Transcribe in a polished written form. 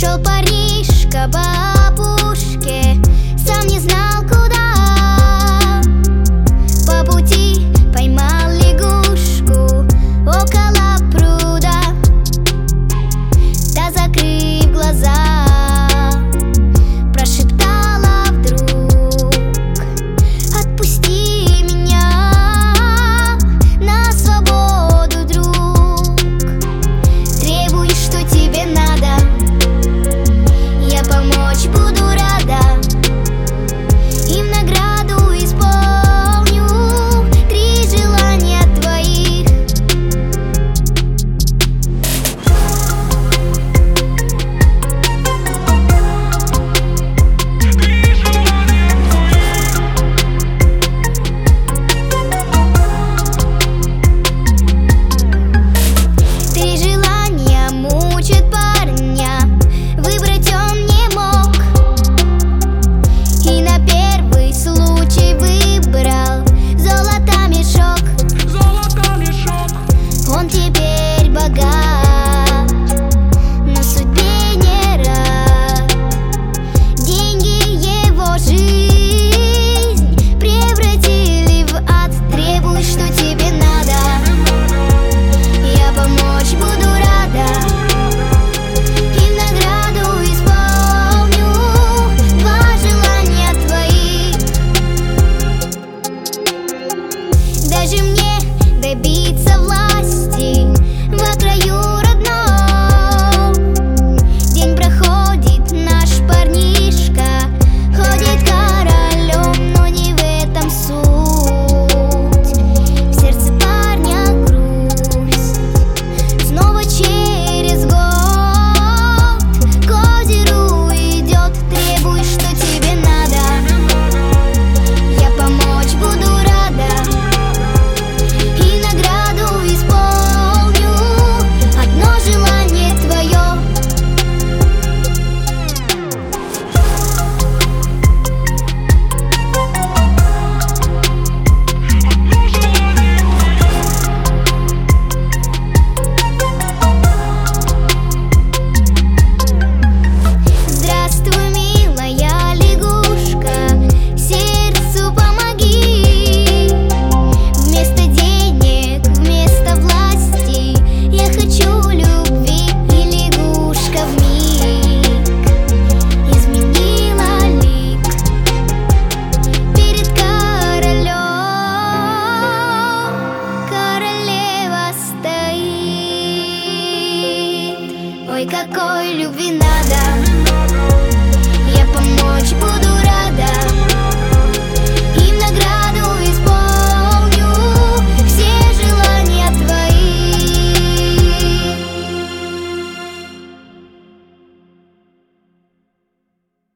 Шел парнишка по опушке, сам не знал куда. По пути поймал лягушку около пруда. Та, закрыв глаза, прошептала вдруг: отпусти меня на свободу, друг. Требуй, что тебе надо, я помочь буду рада. И в награду исполню 3 желания твоих. Три желания мучат парня, выбрать он не мог. И на первый случай выбрал золото мешок. Он теперь богат, но судьбе не рад. Деньги его жизнь превратили в ад. Требуй, что тебе надо, я помочь буду рада. И в награду исполню 2 желания твоих. Даже мне добиться власти во краю родном. День проходит, наш парнишка ходит королем, но не в этом суть. В сердце парня грусть. Снова через год к озеру идет. Требуй, что тебе надо, я помочь буду рада. И награду исполню 1 желание твое. Здравствуй, милая лягушка, сердцу помоги. Вместо денег, вместо власти я хочу любви. И лягушка вмиг изменила лик перед королем. Королева стоит. Ой, какой любви надо, я помочь буду